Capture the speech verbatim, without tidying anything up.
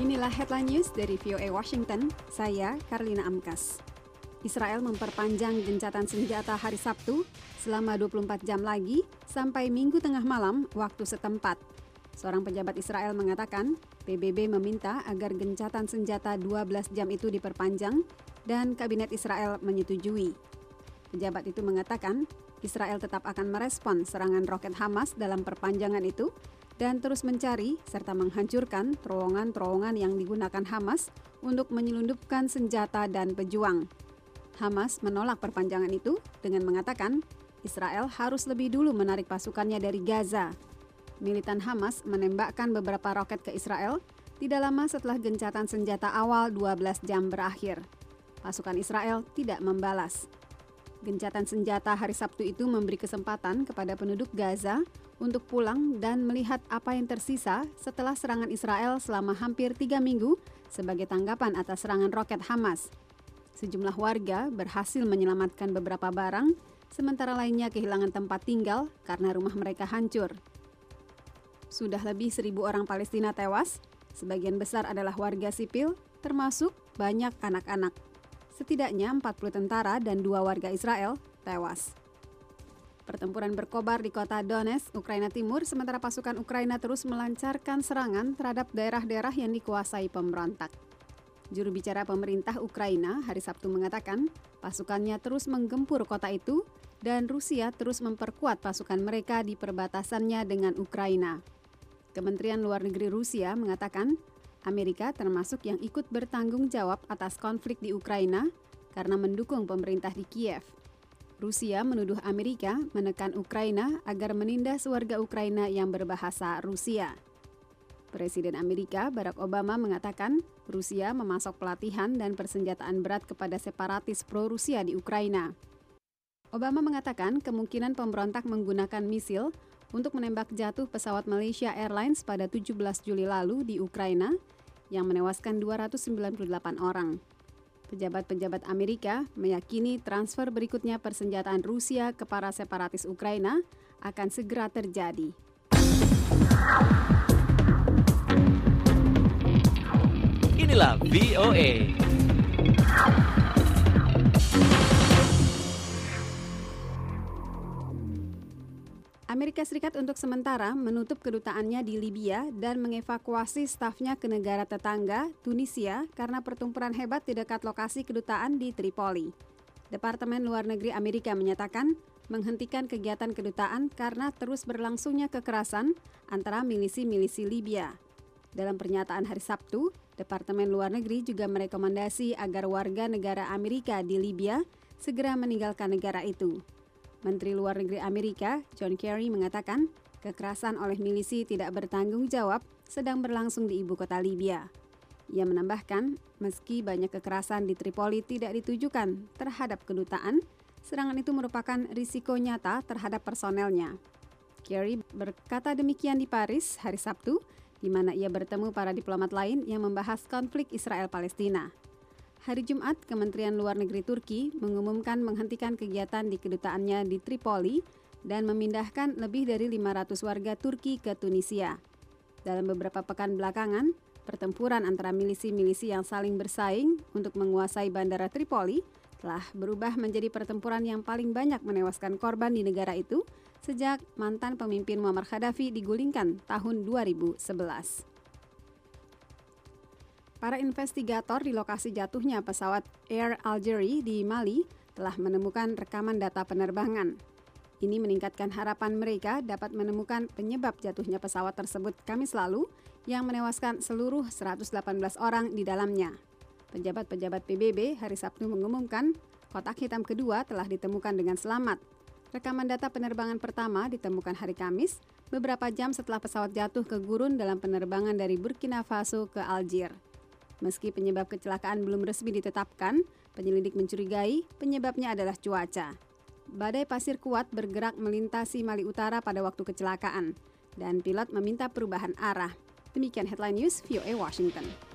Inilah headline news dari V O A Washington, saya Karlina Amkas. Israel memperpanjang gencatan senjata hari Sabtu selama dua puluh empat jam lagi sampai Minggu tengah malam waktu setempat. Seorang pejabat Israel mengatakan P B B meminta agar gencatan senjata dua belas jam itu diperpanjang dan kabinet Israel menyetujui. Pejabat itu mengatakan Israel tetap akan merespon serangan roket Hamas dalam perpanjangan itu dan terus mencari serta menghancurkan terowongan-terowongan yang digunakan Hamas untuk menyelundupkan senjata dan pejuang. Hamas menolak perpanjangan itu dengan mengatakan Israel harus lebih dulu menarik pasukannya dari Gaza. Militan Hamas menembakkan beberapa roket ke Israel tidak lama setelah gencatan senjata awal dua belas jam berakhir. Pasukan Israel tidak membalas. Gencatan senjata hari Sabtu itu memberi kesempatan kepada penduduk Gaza untuk pulang dan melihat apa yang tersisa setelah serangan Israel selama hampir tiga minggu sebagai tanggapan atas serangan roket Hamas. Sejumlah warga berhasil menyelamatkan beberapa barang, sementara lainnya kehilangan tempat tinggal karena rumah mereka hancur. Sudah lebih seribu orang Palestina tewas, sebagian besar adalah warga sipil, termasuk banyak anak-anak. Setidaknya empat puluh tentara dan dua warga Israel tewas. Pertempuran berkobar di kota Donetsk, Ukraina Timur, sementara pasukan Ukraina terus melancarkan serangan terhadap daerah-daerah yang dikuasai pemberontak. Juru bicara pemerintah Ukraina hari Sabtu mengatakan pasukannya terus menggempur kota itu dan Rusia terus memperkuat pasukan mereka di perbatasannya dengan Ukraina. Kementerian Luar Negeri Rusia mengatakan Amerika termasuk yang ikut bertanggung jawab atas konflik di Ukraina karena mendukung pemerintah di Kiev. Rusia menuduh Amerika menekan Ukraina agar menindas warga Ukraina yang berbahasa Rusia. Presiden Amerika Barack Obama mengatakan Rusia memasok pelatihan dan persenjataan berat kepada separatis pro-Rusia di Ukraina. Obama mengatakan kemungkinan pemberontak menggunakan misil untuk menembak jatuh pesawat Malaysia Airlines pada tujuh belas Juli lalu di Ukraina yang menewaskan dua ratus sembilan puluh delapan orang. Pejabat-pejabat Amerika meyakini transfer berikutnya persenjataan Rusia ke para separatis Ukraina akan segera terjadi. Inilah V O A. Amerika Serikat untuk sementara menutup kedutaannya di Libya dan mengevakuasi stafnya ke negara tetangga, Tunisia, karena pertempuran hebat di dekat lokasi kedutaan di Tripoli. Departemen Luar Negeri Amerika menyatakan menghentikan kegiatan kedutaan karena terus berlangsungnya kekerasan antara milisi-milisi Libya. Dalam pernyataan hari Sabtu, Departemen Luar Negeri juga merekomendasi agar warga negara Amerika di Libya segera meninggalkan negara itu. Menteri Luar Negeri Amerika, John Kerry, mengatakan kekerasan oleh milisi tidak bertanggung jawab sedang berlangsung di ibu kota Libya. Ia menambahkan, meski banyak kekerasan di Tripoli tidak ditujukan terhadap kedutaan, serangan itu merupakan risiko nyata terhadap personelnya. Kerry berkata demikian di Paris hari Sabtu, di mana ia bertemu para diplomat lain yang membahas konflik Israel-Palestina. Hari Jumat, Kementerian Luar Negeri Turki mengumumkan menghentikan kegiatan di kedutaannya di Tripoli dan memindahkan lebih dari lima ratus warga Turki ke Tunisia. Dalam beberapa pekan belakangan, pertempuran antara milisi-milisi yang saling bersaing untuk menguasai bandara Tripoli telah berubah menjadi pertempuran yang paling banyak menewaskan korban di negara itu sejak mantan pemimpin Muammar Gaddafi digulingkan tahun dua ribu sebelas. Para investigator di lokasi jatuhnya pesawat Air Algérie di Mali telah menemukan rekaman data penerbangan. Ini meningkatkan harapan mereka dapat menemukan penyebab jatuhnya pesawat tersebut Kamis lalu yang menewaskan seluruh seratus delapan belas orang di dalamnya. Pejabat-pejabat P B B hari Sabtu mengumumkan kotak hitam kedua telah ditemukan dengan selamat. Rekaman data penerbangan pertama ditemukan hari Kamis, beberapa jam setelah pesawat jatuh ke gurun dalam penerbangan dari Burkina Faso ke Algier. Meski penyebab kecelakaan belum resmi ditetapkan, penyelidik mencurigai penyebabnya adalah cuaca. Badai pasir kuat bergerak melintasi Mali Utara pada waktu kecelakaan, dan pilot meminta perubahan arah. Demikian headline news V O A Washington.